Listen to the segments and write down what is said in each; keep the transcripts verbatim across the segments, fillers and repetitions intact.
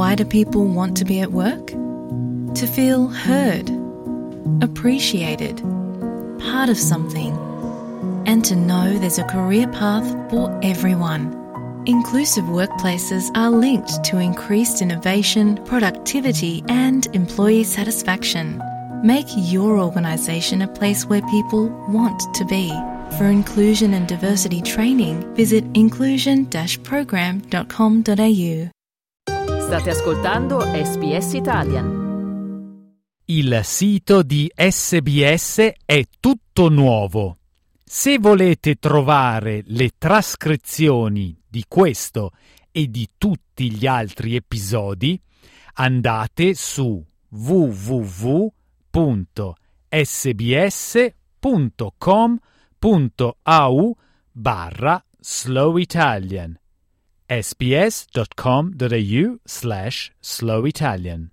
Why do people want to be at work? To feel heard, appreciated, part of something, and to know there's a career path for everyone. Inclusive workplaces are linked to increased innovation, productivity, and employee satisfaction. Make your organisation a place where people want to be. For inclusion and diversity training, visit inclusion dash program dot com dot a u. State ascoltando S B S Italian. Il sito di S B S è tutto nuovo. Se volete trovare le trascrizioni di questo e di tutti gli altri episodi, andate su w w w punto s b s punto com punto a u barra slow italian sbs.com.au slash slow Italian.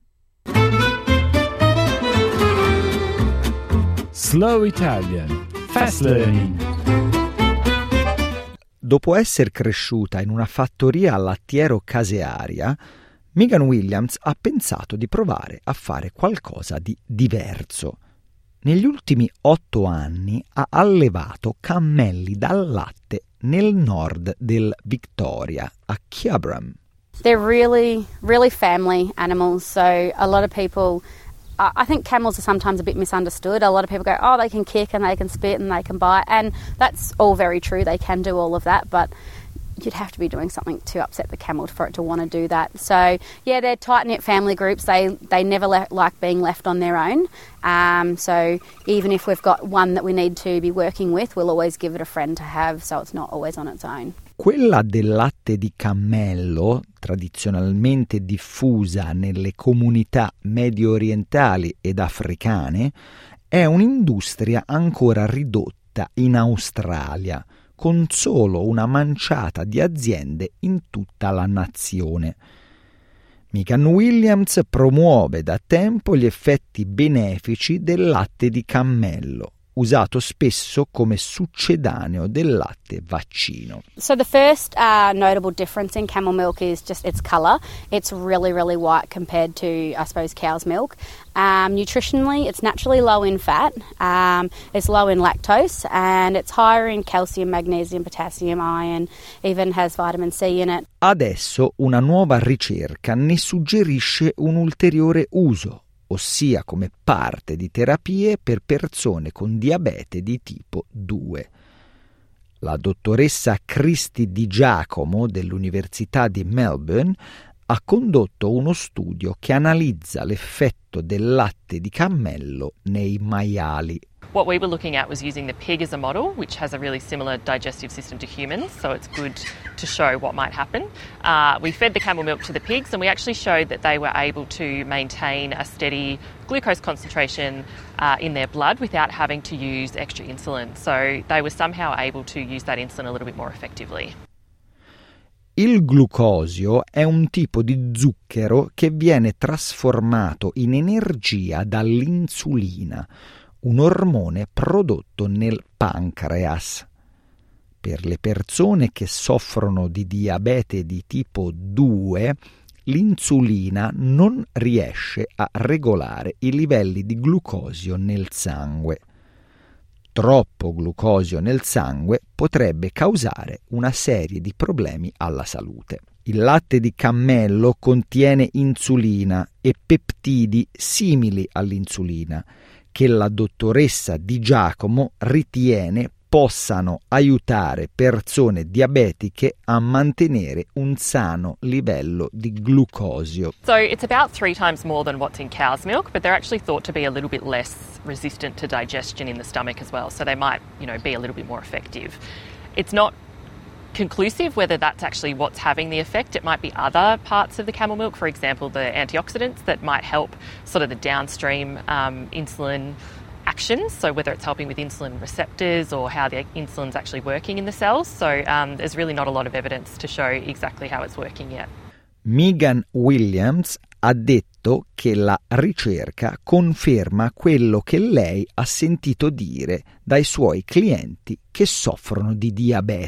Slow Italian. Fast Learning. Dopo essere cresciuta in una fattoria lattiero casearia, Megan Williams ha pensato di provare a fare qualcosa di diverso. Negli ultimi otto anni ha allevato cammelli dal latte nel nord del Victoria, a Kyabram. They're really, really family animals, so a lot of people... I think camels are sometimes a bit misunderstood. A lot of people go, oh, they can kick and they can spit and they can bite, and that's all very true. They can do all of that, but you'd have to be doing something to upset the camel for it to want to do that. So, yeah, they're tight-knit family groups. They they never le- like being left on their own. Um, so even if we've got one that we need to be working with, we'll always give it a friend to have, so it's not always on its own. Quella del latte di cammello, tradizionalmente diffusa nelle comunità medio orientali ed africane, è un'industria ancora ridotta in Australia, con solo una manciata di aziende in tutta la nazione. Megan Williams promuove da tempo gli effetti benefici del latte di cammello, usato spesso come succedaneo del latte vaccino. So the first uh, notable difference in camel milk is just its colour. It's really, really white compared to, I suppose, cow's milk. Um, nutritionally, it's naturally low in fat, um, it's low in lactose, and it's higher in calcium, magnesium, potassium, iron, even has vitamin C in it. Adesso una nuova ricerca ne suggerisce un ulteriore uso, ossia come parte di terapie per persone con diabete di tipo due. La dottoressa Christy Di Giacomo dell'Università di Melbourne ha condotto uno studio che analizza l'effetto del latte di cammello nei maiali. What we were looking at was using the pig as a model, which has a really similar digestive system to humans, so it's good to show what might happen. Uh, we fed the camel milk to the pigs, and we actually showed that they were able to maintain a steady glucose concentration uh, in their blood without having to use extra insulin. So they were somehow able to use that insulin a little bit more effectively. Il glucosio è un tipo di zucchero che viene trasformato in energia dall'insulina, un ormone prodotto nel pancreas. Per le persone che soffrono di diabete di tipo due, l'insulina non riesce a regolare i livelli di glucosio nel sangue. Troppo glucosio nel sangue potrebbe causare una serie di problemi alla salute. Il latte di cammello contiene insulina e peptidi simili all'insulina, che la dottoressa Di Giacomo ritiene possano aiutare persone diabetiche a mantenere un sano livello di glucosio. So it's about three times more than what's in cow's milk, but they're actually thought to be a little bit less resistant to digestion in the stomach as well, so they might, you know, be a little bit more effective. It's not conclusive whether that's actually what's having the effect. It might be other parts of the camel milk, for example, the antioxidants that might help sort of the downstream um, insulin actions, so whether it's helping with insulin receptors or how the insulin's actually working in the cells. So um, there's really not a lot of evidence to show exactly how it's working yet. Megan Williams ha detto che la ricerca conferma quello che lei ha sentito dire dai suoi clienti che soffrono di diabete.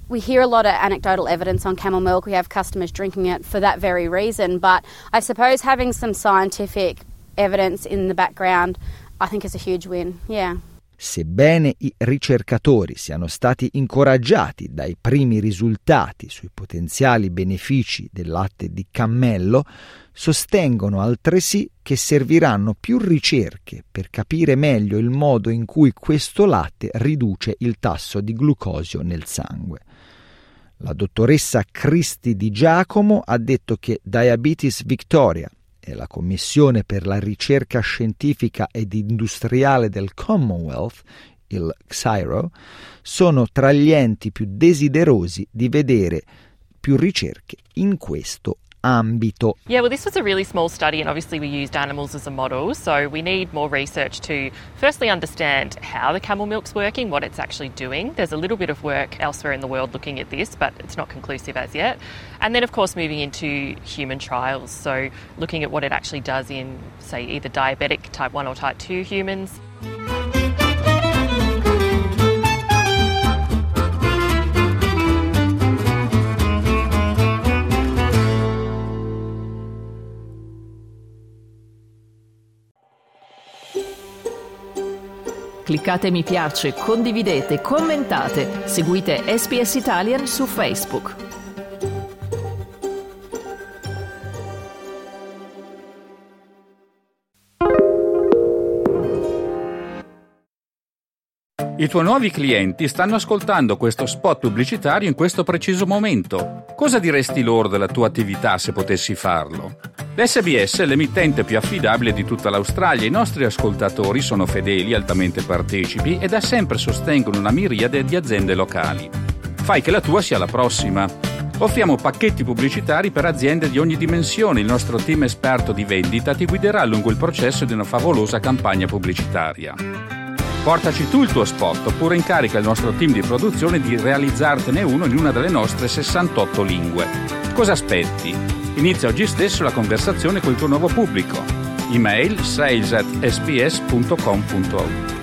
we hear a lot of anecdotal evidence on camel milk. We have customers drinking it for that very reason. But I suppose having some scientific evidence in the background, I think is a huge win. Yeah. Sebbene i ricercatori siano stati incoraggiati dai primi risultati sui potenziali benefici del latte di cammello, sostengono altresì che serviranno più ricerche per capire meglio il modo in cui questo latte riduce il tasso di glucosio nel sangue. La dottoressa Cristi Di Giacomo ha detto che Diabetes Victoria e la Commissione per la ricerca scientifica ed industriale del Commonwealth, il C S I R O, sono tra gli enti più desiderosi di vedere più ricerche in questo ambito. Yeah, well, this was a really small study, and obviously we used animals as a model, so we need more research to firstly understand how the camel milk's working, what it's actually doing. There's a little bit of work elsewhere in the world looking at this, but it's not conclusive as yet. And then, of course, moving into human trials, so looking at what it actually does in, say, either diabetic type one or type two humans. Cliccate mi piace, condividete, commentate, seguite S B S Italian su Facebook. I tuoi nuovi clienti stanno ascoltando questo spot pubblicitario in questo preciso momento. Cosa diresti loro della tua attività se potessi farlo? L'S B S è l'emittente più affidabile di tutta l'Australia. I nostri ascoltatori sono fedeli, altamente partecipi e da sempre sostengono una miriade di aziende locali. Fai che la tua sia la prossima. Offriamo pacchetti pubblicitari per aziende di ogni dimensione. Il nostro team esperto di vendita ti guiderà lungo il processo di una favolosa campagna pubblicitaria. Portaci tu il tuo spot oppure incarica il nostro team di produzione di realizzartene uno in una delle nostre sessantotto lingue. Cosa aspetti? Inizia oggi stesso la conversazione col tuo nuovo pubblico. Email sales at s b s punto com punto a u.